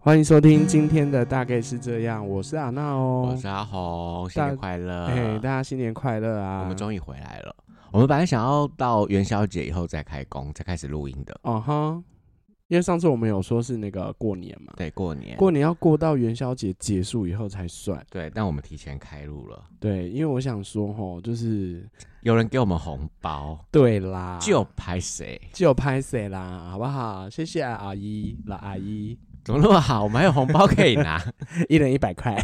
欢迎收听今天的大概是这样，我是阿娜我是阿红，新年快乐！ 大家新年快乐啊！ 我们终于回来了。我们本来想要到元宵节以后再开工，再开始录音的。 因为上次我们有说是那个过年嘛， 对，过年要过到元宵节结束以后才算。 对，但我们提前开录了。 对，因为我想说就是有人给我们红包， 对啦， 就拍谁啦，好不好？谢谢阿姨，老阿姨。 怎么那么好？我们还有红包可以拿， 一人100块，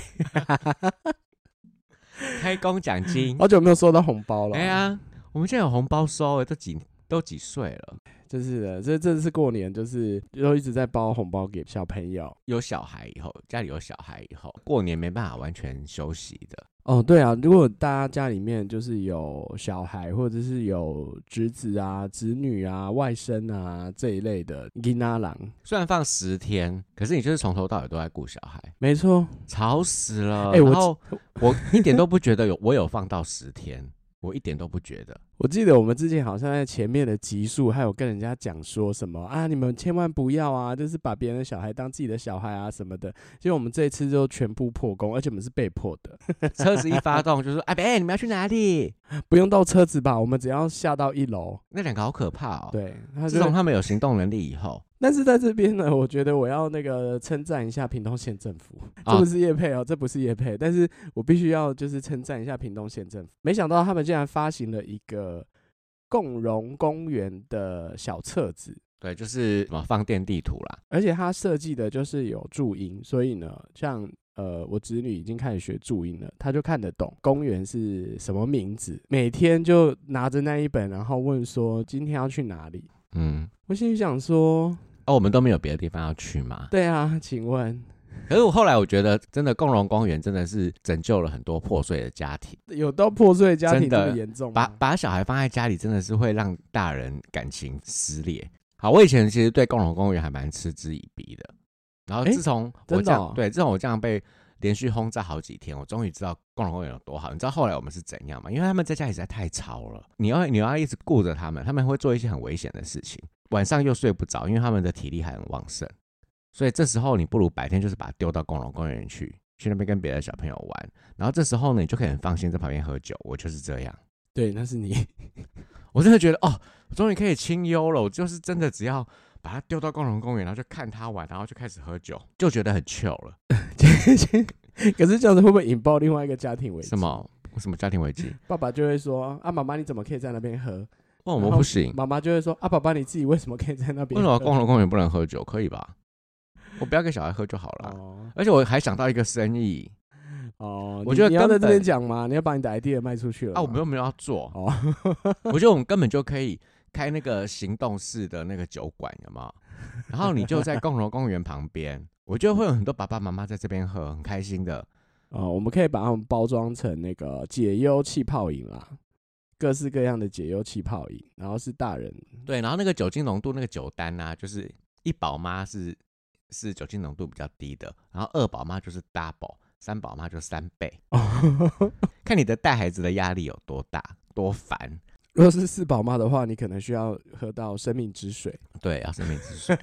开工奖金。 好久没有收到红包了。 哎呀，我们现在有红包收，都几岁了？ 就是的，这次过年就是都一直在包红包给小朋友。 有小孩以后，家里有小孩以后，过年没办法完全休息的。 哦，对啊，如果大家家里面就是有小孩，或者是有侄子啊、侄女啊、外甥啊这一类的囡仔郎， 虽然放10天，可是你就是从头到尾都在顾小孩， 没错， 吵死了。然后我一点都不觉得我有放到10天，我一点都不觉得。 我记得我们之前好像在前面的集数还有跟人家讲说什么啊，你们千万不要啊，就是把别人的小孩当自己的小孩啊什么的。结果我们这一次就全部破功，而且我们是被迫的。 车子一发动就说：“阿伯，你们要去哪里？” 不用到车子吧，我们只要下到1楼。 那2个好可怕哦。 对， 自从他们有行动能力以后。 但是在这边呢，我觉得我要称赞一下屏东县政府，这不是业配哦，这不是业配，但是我必须要就是称赞一下屏东县政府。没想到他们竟然发行了一个共荣公园的小册子， 对，就是什么放电地图啦， 而且它设计的就是有注音，所以呢，像我侄女已经开始学注音了，她就看得懂公园是什么名字，每天就拿着那一本，然后问说今天要去哪里。我心里想说， 我们都没有别的地方要去吗？ 对啊，请问。 可是我后来我觉得，真的共荣公园真的是拯救了很多破碎的家庭。 有到破碎的家庭这么严重吗？ 把小孩放在家里，真的是会让大人感情撕裂。好，我以前其实对共荣公园还蛮嗤之以鼻的，然后自从我这样，自从我这样被连续轰炸好几天，我终于知道共荣公园有多好。你知道后来我们是怎样吗？因为他们在家里实在太吵了，你要一直顾着他们会做一些很危险的事情，晚上又睡不着，因为他们的体力还很旺盛。所以这时候你不如白天就是把它丢到共荣公园去那边跟别的小朋友玩，然后这时候呢，你就可以很放心在旁边喝酒。我就是这样。 对，那是你。 我真的觉得我终于可以清幽了。我就是真的只要把它丢到共荣公园，然后就看他玩，然后就开始喝酒，就觉得很 chill 了。 可是这样子会不会引爆另外一个家庭危机？ 什么家庭危机？ 爸爸就会说啊，妈妈你怎么可以在那边喝？ 我们不行。 妈妈就会说啊，爸爸你自己为什么可以在那边喝？ 为什么共荣公园不能喝酒？可以吧？我不要给小孩喝就好了。而且我还想到一个生意。我觉得你要在这边讲吗？你要把你的 idea 卖出去了我们又没有要做。我觉得我们根本就可以开那个行动式的那个酒馆，有没有？然后你就在共荣公园旁边，我觉得会有很多爸爸妈妈在这边喝，很开心的。 我们可以把它们包装成那个解忧气泡饮啦，各式各样的解忧气泡饮，然后是大人。 对，然后那个酒精浓度那个酒单啊，就是1宝妈是酒精浓度比较低的，然后2宝妈就是 double， 3宝妈就3倍。看你的带孩子的压力有多大多烦。 如果是4宝妈的话，你可能需要喝到生命之水。 对，要生命之水。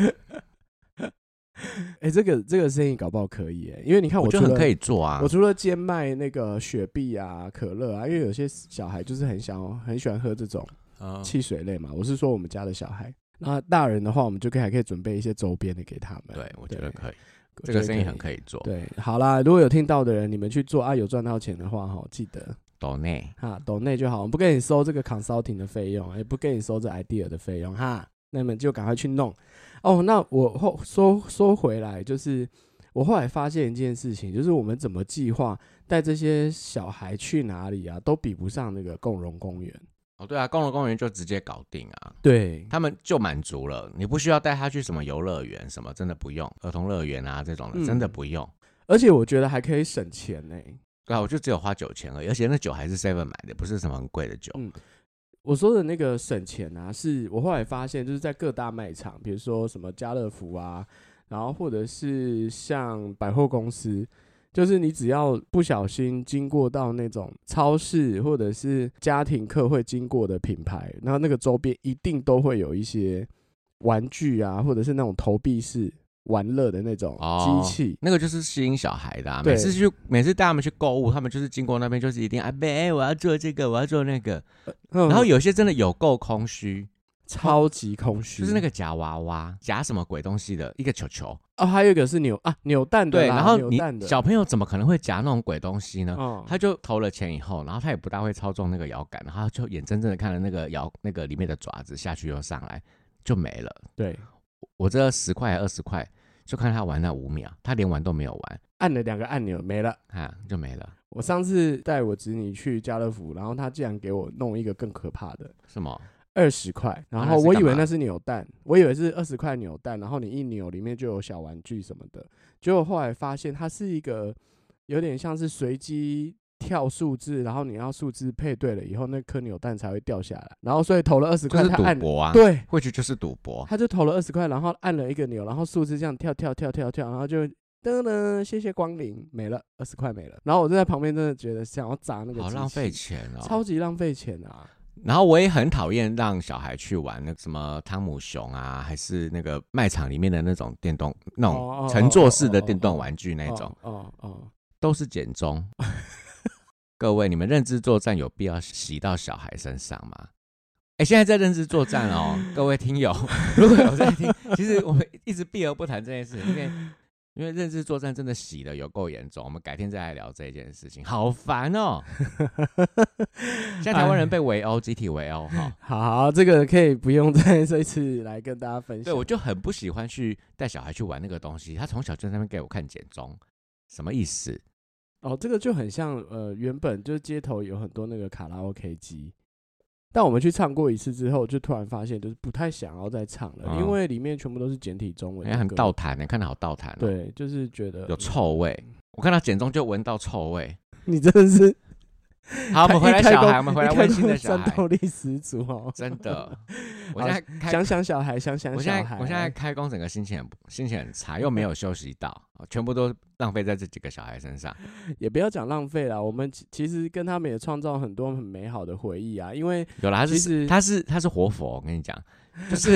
这个生意搞不好可以因为你看我觉得很可以做啊。 我除了兼卖那个雪碧啊、可乐啊，因为有些小孩就是很喜欢喝这种汽水类嘛。我是说我们家的小孩。那大人的话，我们就还可以准备一些周边的给他们。对， 我觉得可以，这个生意很可以做。 对，好啦，如果有听到的人，你们去做啊，有赚到钱的话，记得抖内抖内就好，我们不跟你收这个 consulting 的费用，也不跟你收这 idea 的费用哈。那你们就赶快去弄那我说回来，就是我后来发现一件事情，就是我们怎么计划带这些小孩去哪里啊，都比不上那个共荣公园。 对啊，共荣公园就直接搞定啊。 对， 他们就满足了，你不需要带他去什么游乐园什么，真的不用。儿童乐园啊这种的，真的不用。 而且我觉得还可以省钱对啊，我就只有花酒钱而已，而且那酒还是 7 买的，不是什么很贵的酒。 我说的那个省钱啊，是我后来发现，就是在各大卖场，比如说什么家乐福啊，然后或者是像百货公司，就是你只要不小心经过到那种超市或者是家庭客会经过的品牌，然后那个周边一定都会有一些玩具啊，或者是那种投币式玩乐的那种机器， 那个就是吸引小孩的每次带他们去购物，他们就是经过那边就是一定我要做这个，我要做那个，然后有些真的有够空虚， 超级空虚， 就是那个夹娃娃，夹什么鬼东西的一个球球还有一个是扭蛋的， 对，然后你小朋友怎么可能会夹那种鬼东西呢？他就投了钱以后，然后他也不大会操纵那个摇杆，然后就眼睁睁的看着那个里面的爪子下去又上来，就没了。 对， 我这10块还20块，就看他玩那5秒，他连玩都没有玩， 按了2个按钮没了， 就没了。 我上次带我侄女去家乐福，然后他竟然给我弄一个更可怕的， 什么 ？20块，然后我以为那是扭蛋，我以为是20块扭蛋，然后你一扭里面就有小玩具什么的，结果后来发现它是一个有点像是随机跳数字，然后你要数字配对了以后，那颗扭蛋才会掉下来，然后所以投了20块， 就是赌博啊， 对， 或许就是赌博， 他就投了20块，然后按了一个钮，然后数字这样跳，然后就噔噔，谢谢光临，没了20块没了，然后我就在旁边真的觉得想要砸那个， 好浪费钱超级浪费钱啊！ 然后我也很讨厌让小孩去玩那个什么汤姆熊啊，还是那个卖场里面的那种电动那种乘坐式的电动玩具那种，都是简中。各位，你们认知作战有必要洗到小孩身上吗？现在在认知作战各位听友，如果有在听，其实我们一直避而不谈这件事，因为认知作战真的洗的有够严重，我们改天再来聊这件事情，好烦哦。现在台湾人被围殴，集体围殴好，这个可以不用在这一次来跟大家分享。 对，我就很不喜欢去带小孩去玩那个东西，他从小就在那边给我看简中，什么意思？ 这个就很像原本就是街头有很多那个卡拉 OK 机，但我们去唱过一次之后，就突然发现就是不太想要再唱了，因为里面全部都是简体中文， 很倒弹看得好倒弹对，就是觉得有臭味，我看到简中就闻到臭味。 你真的是好，我们回来小孩，我们回来温馨的小孩， 战斗力十足真的。我现在想小孩，想小孩。 我现在开工，整个心情很差，又没有休息到，全部都浪费在这几个小孩身上。 也不要讲浪费啦，我们其实跟他们也创造很多很美好的回忆啊。因为有啦，他是活佛，我跟你讲，就是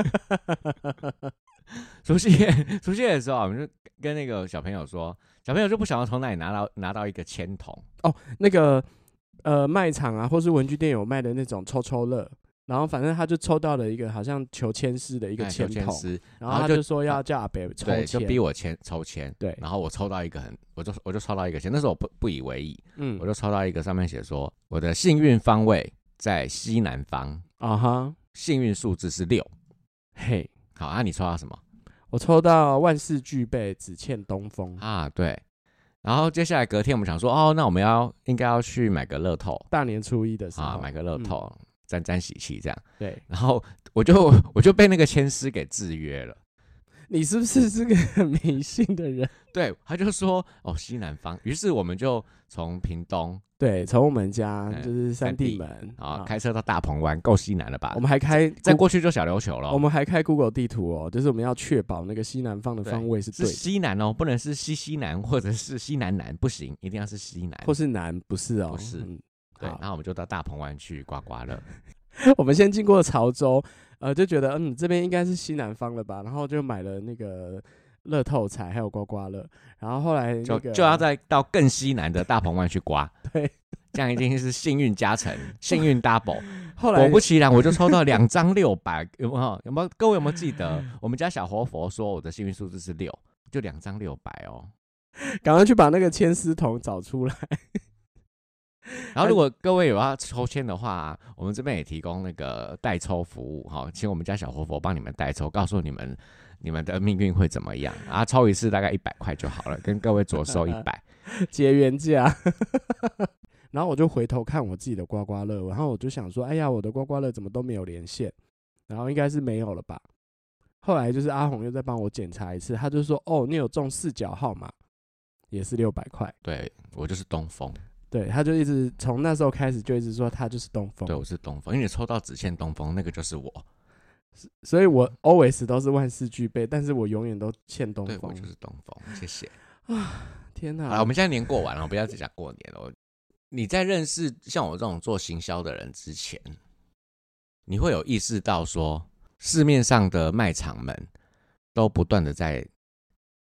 除夕夜的时候，我们就跟那个小朋友说，小朋友就不晓得从哪里拿到一个签筒那个卖场啊，或是文具店有卖的那种抽抽乐，然后反正他就抽到了一个好像求签师的一个签筒，然后他就说要叫阿北抽签， 就逼我抽签， 对， 然后我抽到一个我就抽到一个签，那时候我不以为意，我就抽到一个上面写说我的幸运方位在西南方，幸运数字是6， 嘿， 好你抽到什么？ 我抽到万事俱备，只欠东风对。然后接下来隔天我们想说，那我们应该要去买个乐透， 大年初一的时候买个乐透，沾喜气这样。 对， 然后我就被那个签师给制约了。 你是不是个很迷信的人？ 对，他就说西南方，于是我们就从屏东， 对，从我们家就是三地门开车到大鹏湾，够西南了吧？ 我们还再过去就小琉球了。 我们还开 Google 地图就是我们要确保那个西南方的方位是对的， 是西南不能是西南或者是西南南，不行，一定要是西南或是南，不是不是。对，然后我们就到大鹏湾去刮刮乐。 我们先经过潮州，就觉得这边应该是西南方了吧，然后就买了那个乐透彩还有刮刮乐，然后后来就要再到更西南的大鹏湾去刮， 对， 这样一定是幸运加成，幸运 double。 后来果不其然，我就抽到2张600，有没有？各位有没有记得我们家小活佛说我的幸运数字是6，就2张600 赶快去把那个签丝筒找出来。 然后，如果各位有要抽签的话，我们这边也提供那个代抽服务请我们家小活佛帮你们代抽，告诉你们的命运会怎么样抽一次大概100块就好了，跟各位着收100， 结缘价。然后我就回头看我自己的刮刮乐，然后我就想说，哎呀，我的刮刮乐怎么都没有连线，然后应该是没有了吧。后来就是阿红又再帮我检查一次，他就说，你有中4角号码，也是600块。 对，我就是东风。 对，他就一直从那时候开始就一直说他就是东风。 对，我是东风，因为你抽到只欠东风，那个就是我。 所以我 always 都是万事俱备，但是我永远都欠东风。 对，我就是东风，谢谢。 天哪！ 好，我们现在年过完了，不要只讲过年了。你在认识像我这种做行销的人之前，你会有意识到说，市面上的卖场们都不断的在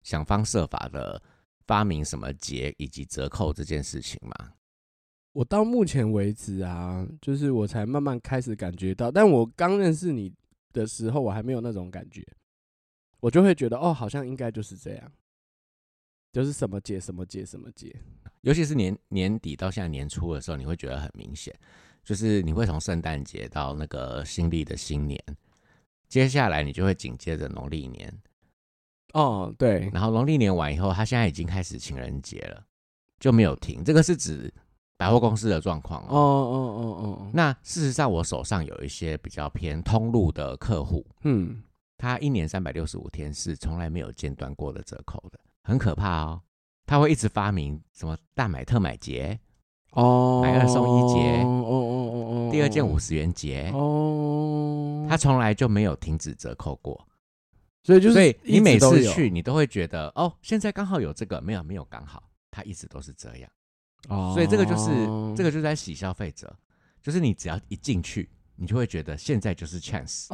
想方设法的发明什么节以及折扣这件事情吗？ 我到目前为止啊，就是我才慢慢开始感觉到，但我刚认识你的时候，我还没有那种感觉，我就会觉得好像应该就是这样，就是什么节什么节什么节， 尤其是年底到现在年初的时候，你会觉得很明显，就是你会从圣诞节到那个新历的新年，接下来你就会紧接着农历年。 对， 然后农历年完以后，他现在已经开始情人节了，就没有停。这个是指百货公司的状况那事实上，我手上有一些比较偏通路的客户，他一年365天是从来没有间断过的折扣的，很可怕哦。他会一直发明什么大买特买节，买2送1节，第2件50元节，他从来就没有停止折扣过。 所以你每次去，你都会觉得现在刚好有这个，没有刚好，他一直都是这样。所以这个就是在洗消费者，就是你只要一进去，你就会觉得现在就是 chance。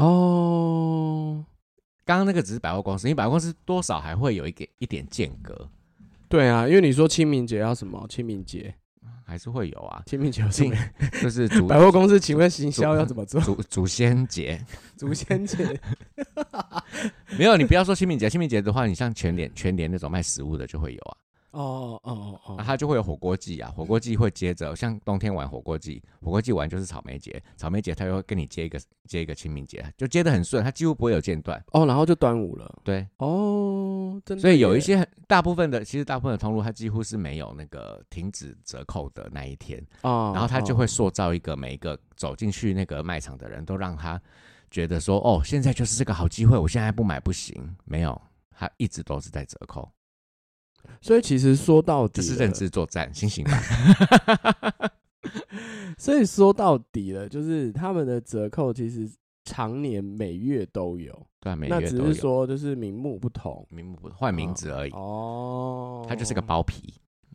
刚刚那个只是百货公司，因为百货公司多少还会有一点间隔。 对啊，因为你说清明节要什么？清明节还是会有啊。 清明节有什么？ 就是百货公司，请问行销要怎么做？ 祖先节， 祖先节没有，你不要说清明节。清明节的话，你像全联那种卖食物的就会有啊。它就会有火锅季啊，火锅季会接着像冬天玩火锅季，火锅季完就是草莓节，草莓节它又会跟你接一个清明节，就接得很顺，它几乎不会有间断。 然后就端午了。 对， 真的。 所以有一些大部分的通路，它几乎是没有那个停止折扣的那一天然后它就会塑造一个每一个走进去那个卖场的人都让他觉得说，现在就是这个好机会，我现在不买不行。没有，它一直都是在折扣。 所以其实说到底， 这是认知作战，醒醒吧。 所以说到底了，就是他们的折扣其实常年每月都有， 对啊，每月都有。 那只是说就是名目不同， 换名字而已。它就是个包皮。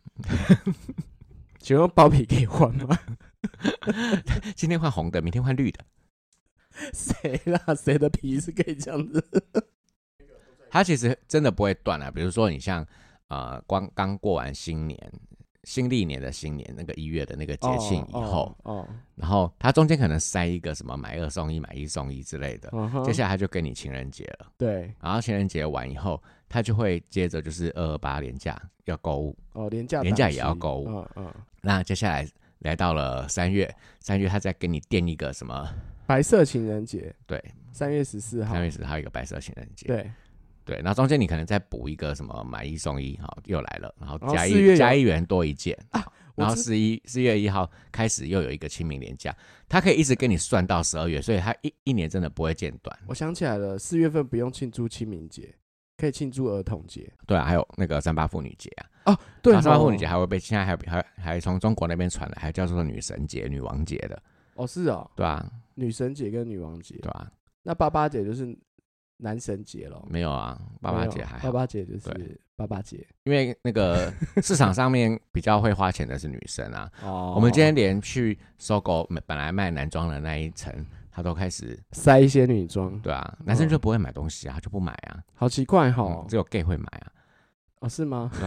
请问包皮可以换吗？ 今天换红的，明天换绿的。 谁啦？谁的皮是可以这样子？ 它其实真的不会断啊。比如说你像刚过完新历年的新年那个1月的那个节庆以后，然后它中间可能塞一个什么买2送1、买1送1之类的，接下来他就跟你情人节了。 对， 然后情人节完以后，他就会接着就是228连假要购物， 连假也要购物。那接下来来到了3月他再给你垫一个什么白色情人节。 对 ，3月14号， 一个白色情人节。对，然后中间你可能再补一个什么买1送1，好，又来了，然后加1元多1件然后4月1号开始又有一个清明连假，它可以一直跟你算到12月，所以它一年真的不会间断。 我想起来了，4月份不用庆祝清明节，可以庆祝儿童节。 对啊，还有那个38妇女节对 ，38妇女节还会被现在还从中国那边传来，还叫做女神节、女王节的。 是哦。 对啊， 女神节跟女王节。 对啊， 那88节就是男神节咯。 没有啊，88节还好 ，88节就是88节， 因为那个市场上面比较会花钱的是女生啊。我们今天连去搜狗本来卖男装的那一层，他都开始塞一些女装。 对啊，男生就不会买东西啊，他就不买啊。 好奇怪哈， 只有 gay 会买啊。 是吗？ 对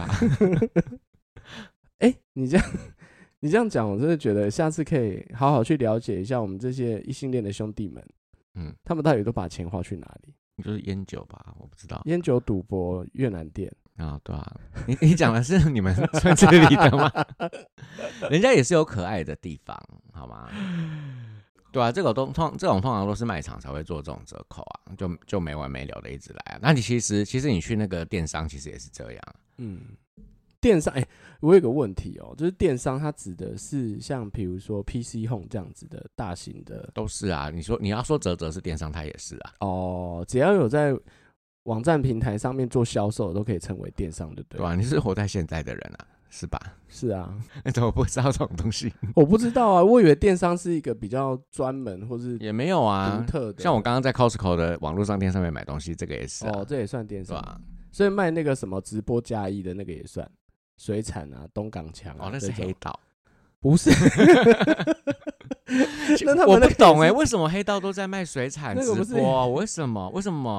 啊。 你这样讲，我真的觉得下次可以好好去了解一下我们这些异性恋的兄弟们，他们到底都把钱花去哪里？ 就是烟酒吧，我不知道。 烟酒、赌博、越南店对啊，你讲的是你们村子里的吗？人家也是有可爱的地方，好吗？对啊，这种通常都是卖场才会做这种折扣啊，就没完没了的一直来啊。那你其实你去那个电商，其实也是这样。 电商，我有个问题就是电商它指的是像比如说 PC Home 这样子的大型的， 都是啊。你要说折是电商，它也是啊。 只要有在网站平台上面做销售，都可以称为电商，对不对？ 对啊，你是活在现在的人啊，是吧？ 是啊。 你怎么不知道这种东西？ 我不知道啊，我以为电商是一个比较专门或是也没有啊， 独特的。 像我刚刚在 Costco 的网络商店上面买东西，这个也是这也算电商。 对啊。 所以卖那个什么直播加一的那个也算。水产啊，东港强啊， 那是黑道， 不是？ 我不懂为什么黑道都在卖水产直播？为什么？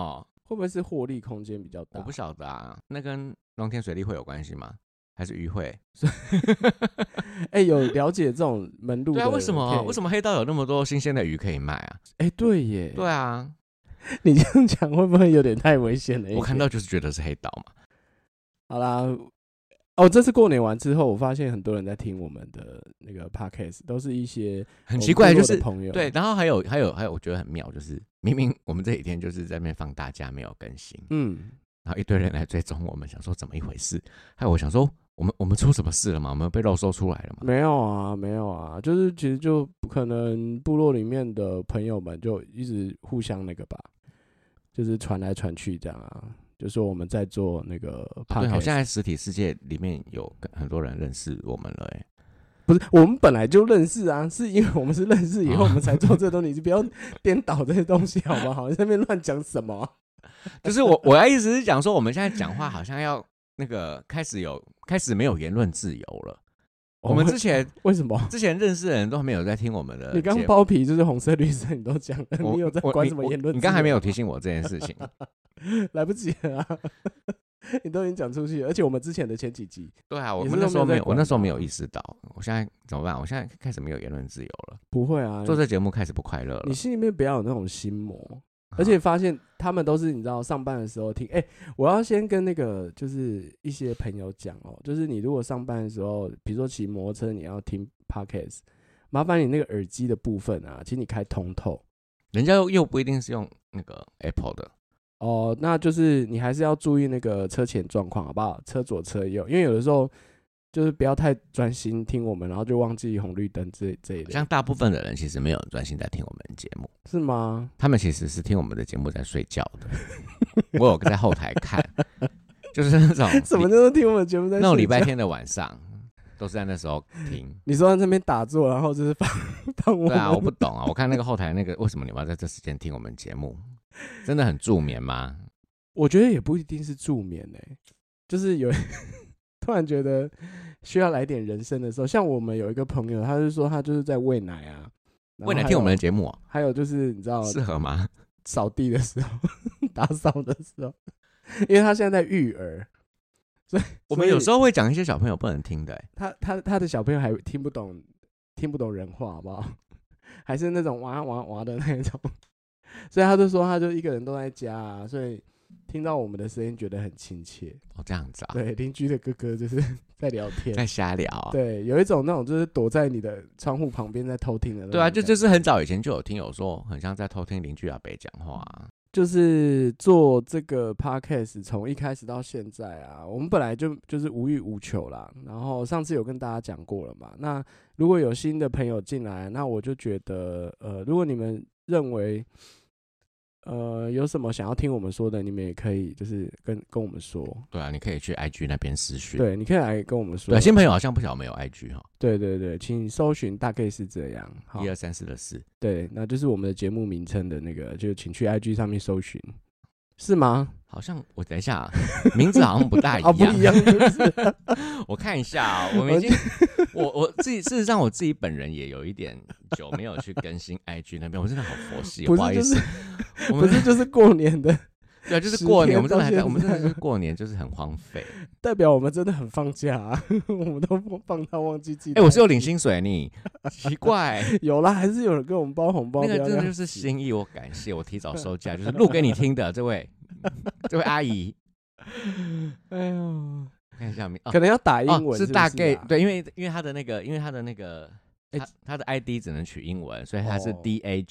会不会是获利空间比较大？ 我不晓得啊，那跟农田水利会有关系吗？还是渔会？ 有了解这种门路的？ 对啊，为什么黑道有那么多新鲜的鱼可以卖啊？ 对耶。 对啊， 你这样讲会不会有点太危险了？ 我看到就是觉得是黑道嘛。 好啦，这次过年完之后，我发现很多人在听我们的那个 podcast， 都是一些很奇怪，就是朋友。 对，然后还有，我觉得很妙，就是明明我们这几天就是在那边放大假没有更新，然后一堆人来追踪我们，想说怎么一回事？还有我想说，我们出什么事了吗？我们被肉搜出来了吗？ 没有啊，就是其实就可能部落里面的朋友们就一直互相那个吧，就是传来传去这样啊。就说我们在做那个 podcast， 对，好像在实体世界里面有很多人认识我们了， 不是，我们本来就认识啊，是因为我们是认识以后我们才做这东西，就不要颠倒这些东西好不好？在那边乱讲什么啊？ 就是我的意思是讲说，我们现在讲话好像要那个开始没有言论自由了。我们之前为什么？ 之前认识的人都没有在听我们的。 你刚包皮就是红色绿色，你都讲了，你有在管什么言论？ 你刚还没有提醒我这件事情， 来不及了啊！你都已经讲出去了，而且我们之前的前几集， 对啊，我那时候没有意识到，我现在怎么办？我现在开始没有言论自由了。 不会啊， 做这节目开始不快乐了。 你心里面不要有那种心魔。而且发现他们都是你知道上班的时候听，我要先跟那个就是一些朋友讲就是你如果上班的时候，比如说骑摩托车你要听 podcast， 麻烦你那个耳机的部分啊，请你开通透。 人家又不一定是用那个 Apple 的那就是你还是要注意那个车前状况好不好？车左车右，因为有的时候就是不要太专心听我们，然后就忘记红绿灯这一类。 像大部分的人其实没有专心在听我们的节目， 是吗？ 他们其实是听我们的节目在睡觉的。我有在后台看，就是那种什么叫做听我们的节目在睡觉？ 那种礼拜天的晚上，都是在那时候听。 你说在那边打坐，然后就是放我们。 对啊，我不懂啊。我看那个后台那个，为什么你们要在这时间听我们节目？真的很助眠吗？ 我觉得也不一定是助眠就是有。突然觉得需要来点人生的时候，像我们有一个朋友，他就说他就是在喂奶啊， 喂奶听我们的节目还有就是你知道适合吗？ 扫地的时候、打扫的时候，因为他现在在育儿，所以我们有时候会讲一些小朋友不能听的。 他的小朋友还听不懂人话，好不好？还是那种哇哇哇的那种，所以他就说他就一个人都在家啊，所以听到我们的声音觉得很亲切。 这样子啊？ 对，邻居的哥哥就是在聊天， 在瞎聊。 对，有一种那种就是躲在你的窗户旁边在偷听的那种。 对啊，就是很早以前就有听友说，很像在偷听邻居阿伯讲话。 就是做这个 podcast 从一开始到现在啊，我们本来就是无欲无求啦。然后上次有跟大家讲过了嘛。那如果有新的朋友进来，那我就觉得如果你们认为有什么想要听我们说的，你们也可以就是跟我们说。对啊，你可以去 IG 那边私讯。 对，你可以来跟我们说。 对，新朋友好像不晓得没有 IG 哈。 对，请搜寻大概是这样。好 123的4。对， 那就是我们的节目名称的那个，就请去 IG 上面搜寻，是吗？ 好像我等一下，名字好像不大一样。 不一样是不是？ 我看一下啊，我们已经我自己事实上我自己本人也有一点久没有去更新 IG 那边，我真的好佛系，不好意思。 我们这就是过年的， 对啊，就是过年，我们真的是过年，就是很荒废， 代表我们真的很放假啊，我们都放到忘记记。 我是有领薪水你，奇怪， 有啦，还是有人跟我们包红包， 那个真的就是心意，我感谢，我提早收假，就是录给你听的，这位阿姨。 哎呦， 看一下可能要打英文， 是大概对，因为他的那个。他的 ID 只能取英文，所以他是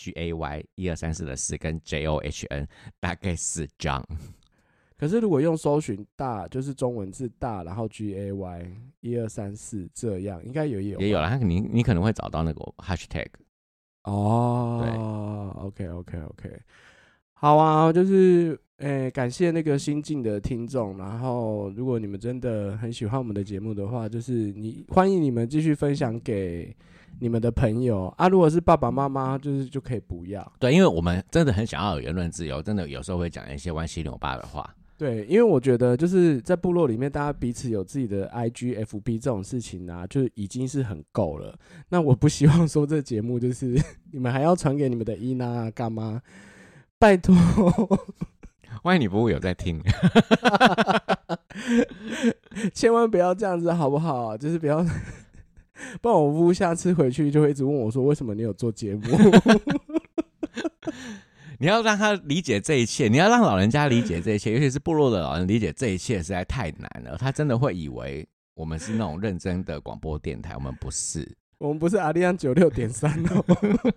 DAGAY123的4跟 JOHN 大概4张。 可是如果用搜寻大，就是中文字大，然后 GAY1234这样，应该也有啦。你可能会找到那个 hashtag。 对 ，OK， 好啊，就是感谢那个新进的听众，然后如果你们真的很喜欢我们的节目的话，就是欢迎你们继续分享给你们的朋友啊。如果是爸爸妈妈，就可以不要。 对，因为我们真的很想要有言论自由，真的有时候会讲一些歪七扭八的话。 对，因为我觉得就是在部落里面，大家彼此有自己的 IG、FB 这种事情啊，就已经是很够了。那我不希望说这节目就是你们还要传给你们的姨妈干妈，拜托。 万一你不会有在听， 千万不要这样子好不好？就是不要，不然我姑下次回去就会一直问我说，为什么你有做节目？ 你要让他理解这一切，你要让老人家理解这一切，尤其是部落的老人理解这一切实在太难了。他真的会以为我们是那种认真的广播电台，我们不是， 我们不是阿利安96.3哦。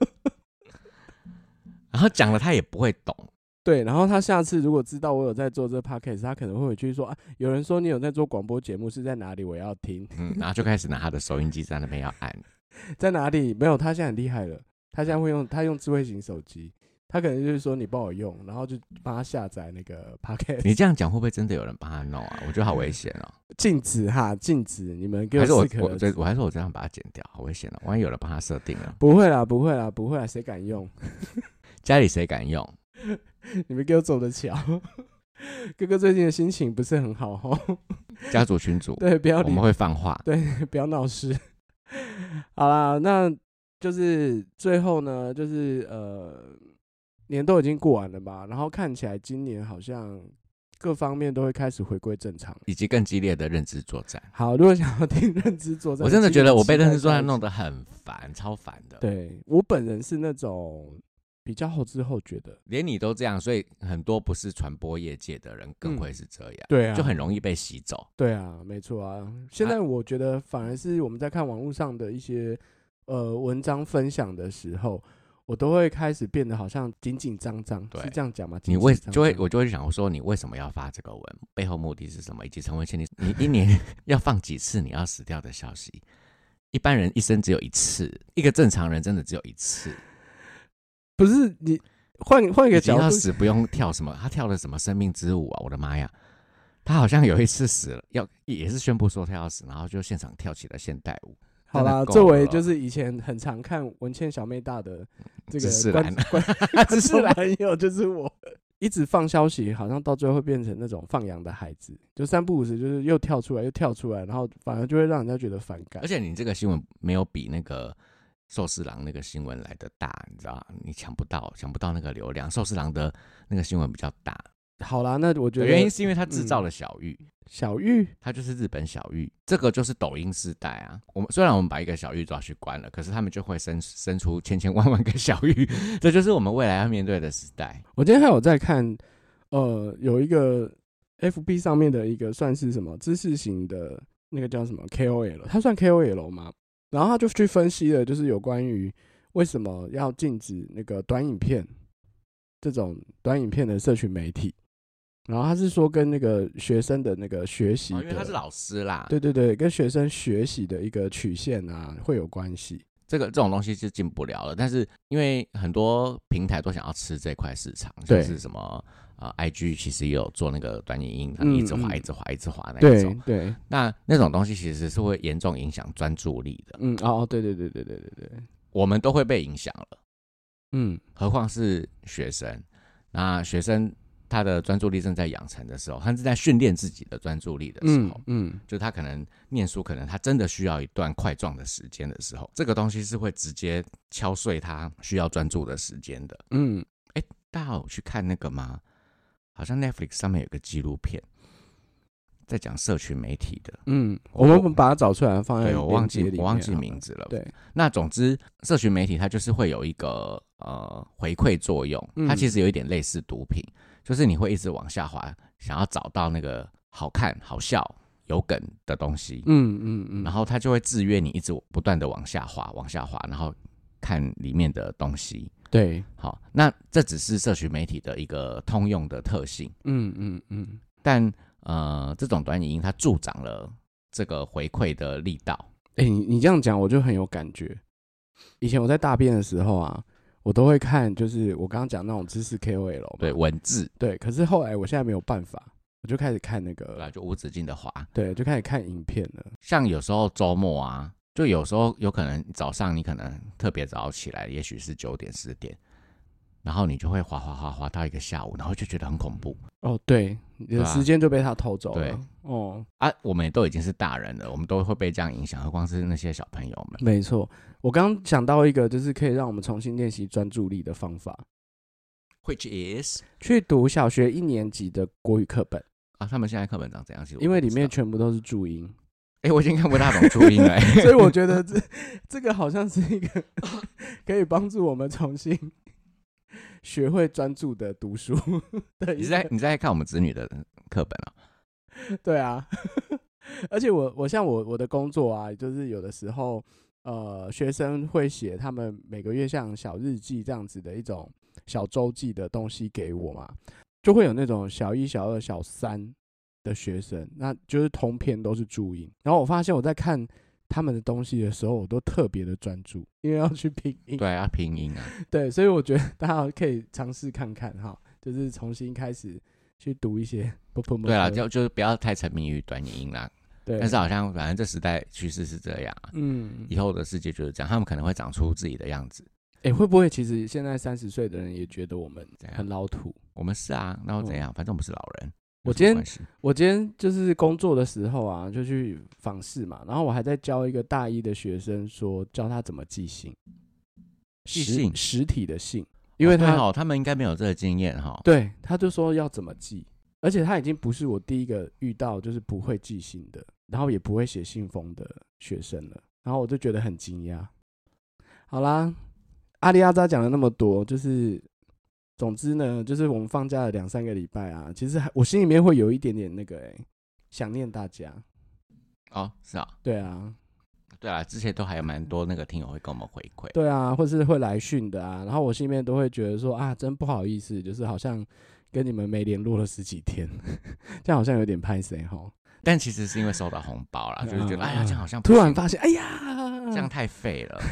然后讲了他也不会懂。 对，然后他下次如果知道我有在做这 podcast， 他可能会回去说啊，有人说你有在做广播节目，是在哪里？我要听。 然后就开始拿他的收音机在那边要按， 在哪里？没有，他现在很厉害了，他现在会用智慧型手机。他可能就是说你帮我用，然后就帮他下载那个 podcast。 你这样讲会不会真的有人帮他弄啊？我觉得好危险哦。 禁止哈，禁止！你们给我我还是我这样把它剪掉，好危险哦！万一有人帮他设定了， 不会啦，不会啦，不会啦，谁敢用？ 家里谁敢用？ 你们给我走着瞧。哥哥最近的心情不是很好哦。 家族群组对，不要理我们会放话， 对，不要闹事。好啦，那就是最后呢，就是年都已经过完了吧，然后看起来今年好像各方面都会开始回归正常， 以及更激烈的认知作战。 好，如果想要听认知作战， 我真的觉得我被认知作战弄得很烦，超烦的。 对，我本人是那种比较后知后觉的， 连你都这样，所以很多不是传播业界的人更会是这样， 对啊， 就很容易被洗走。 对啊，没错啊。现在我觉得反而是我们在看网络上的一些文章分享的时候，我都会开始变得好像紧紧张张，是这样讲吗？ 我就会想说，你为什么要发这个文？背后目的是什么？以及陈文茜，你一年要放几次你要死掉的消息？一般人一生只有一次，一个正常人真的只有一次。 不是你换一个角度， 要死不用跳什么？他跳了什么生命之舞啊？我的妈呀！他好像有一次死了，也是宣布说他要死，然后就现场跳起了现代舞。 好啦，作为就是以前很常看文茜小妹大的这个知识栏朋友，就是我一直放消息，好像到最后会变成那种放羊的孩子，就三不五时就是又跳出来，然后反而就会让人家觉得反感。 而且你这个新闻没有比那个寿司郎那个新闻来的大，你知道，你抢不到那个流量。寿司郎的那个新闻比较大。 好啦，那我觉得原因是因为他制造了小玉， 小玉， 他就是日本小玉，这个就是抖音世代啊。虽然我们把一个小玉抓去关了，可是他们就会生出千千万万个小玉，这就是我们未来要面对的时代。 我今天还有在看，有一个 FB 上面的一个算是什么知识型的那个叫什么 KOL， 他算 KOL 吗？然后他就去分析了，就是有关于为什么要禁止那个短影片这种短影片的社群媒体。然后他是说跟那个学生的那个学习的， 因为他是老师啦， 对对对，跟学生学习的一个曲线啊会有关系。 这种东西是进不了了，但是因为很多平台都想要吃这块市场，就是什么IG 其实也有做那个短影音，一直滑一直滑那一种， 对， 那种东西其实是会严重影响专注力的。 对， 我们都会被影响了，何况是学生，那学生。他的专注力正在养成的时候，他正在训练自己的专注力的时候，就他可能念书，可能他真的需要一段块状的时间的时候，这个东西是会直接敲碎他需要专注的时间的。大家有去看那个吗？好像 Netflix 上面有个纪录片，在讲社群媒体的。 我们把它找出来放在我忘记名字了。 对， 那总之，社群媒体它就是会有一个回馈作用，它其实有一点类似毒品。就是你会一直往下滑，想要找到那个好看、好笑、有梗的东西，然后它就会制约你一直不断的往下滑，然后看里面的东西。 对， 好，那这只是社群媒体的一个通用的特性。但这种短影音它助长了这个回馈的力道。 你这样讲我就很有感觉。以前我在大便的时候啊。我都会看，就是我刚刚讲那种知识 KOL， 对，文字， 对。可是后来我现在没有办法，我就开始看那个， 就无止境的滑， 对，就开始看影片了。 像有时候周末啊，就有时候有可能早上你可能特别早起来，也许是9点10点，然后你就会滑到一个下午，然后就觉得很恐怖。 对，你的时间就被他偷走了。 对，我们也都已经是大人了，我们都会被这样影响，何况是那些小朋友们。 没错，我刚刚想到一个，就是可以让我们重新练习专注力的方法。 ，which is 去读小学1年级的国语课本啊。他们现在课本长怎样？其实因为里面全部都是注音。 我已经看不大懂注音了， 所以我觉得这个好像是一个可以帮助我们重新学会专注的读书的。 你在看我们子女的课本啊？ 对啊，而且我像我的工作啊，就是有的时候学生会写他们每个月像小日记这样子的一种小周记的东西给我嘛，就会有那种小1、小2、小3的学生，那就是通篇都是注音。然后我发现我在看他们的东西的时候，我都特别的专注，因为要去拼音。 对啊，拼音啊。 对，所以我觉得大家可以尝试看看哈，就是重新开始去读一些。 对啦，就是不要太沉迷于短影音啦。 对， 但是好像反正这时代趋势是这样啊。以后的世界就是这样，他们可能会长出自己的样子。 会不会其实现在30岁的人也觉得我们很老土？ 我们是啊，那又怎样？反正我们是老人。 我今天就是工作的时候啊，就去访视嘛，然后我还在教一个大1的学生说，教他怎么记信，实体的信，因为他们应该没有这个经验哈。 对，他就说要怎么记，而且他已经不是我第一个遇到就是不会记信的，然后也不会写信封的学生了，然后我就觉得很惊讶。好啦，阿里阿扎讲了那么多，就是总之呢，就是我们放假了2、3个礼拜啊，其实我心里面会有一点点那个想念大家。 哦，是啊， 对啊， 对啊，之前都还有蛮多那个听友会跟我们回馈， 对啊，或是会来讯的啊，然后我心里面都会觉得说啊，真不好意思，就是好像跟你们没联络了10几天，这样好像有点拍谁齁。 但其实是因为收到红包啦，就是觉得哎呀，这样好像突然发现，哎呀， 这样太废了。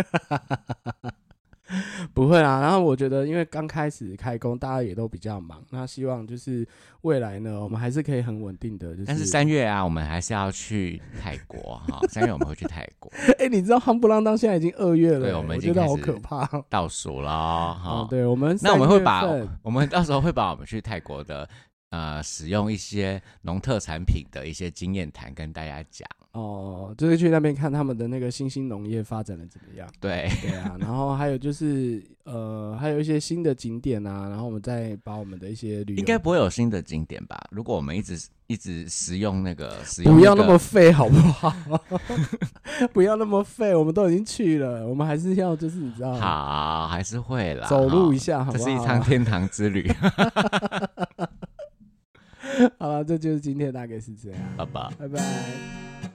不会啦，然后我觉得因为刚开始开工，大家也都比较忙，那希望就是未来呢，我们还是可以很稳定的。 但是3月啊，我们还是要去泰国哈。3月我们会去泰国。 你知道夯不啷当现在已经2月了， 对，我们已经觉得好可怕， 倒数了哈。 对，我们那我们到时候会把我们去泰国的使用一些农特产品的一些经验谈跟大家讲。 就是去那边看他们的那个新兴农业发展的怎么样。 对啊，然后还有就是还有一些新的景点啊，然后我们再把我们的一些旅游， 应该不会有新的景点吧？如果我们一直使用那个不要那么废好不好？不要那么废，我们都已经去了，我们还是要就是你知道， 好，还是会啦， 走路一下好不好？ 这是一场天堂之旅。 好了，这就是今天大概是这样， 拜拜。 拜拜。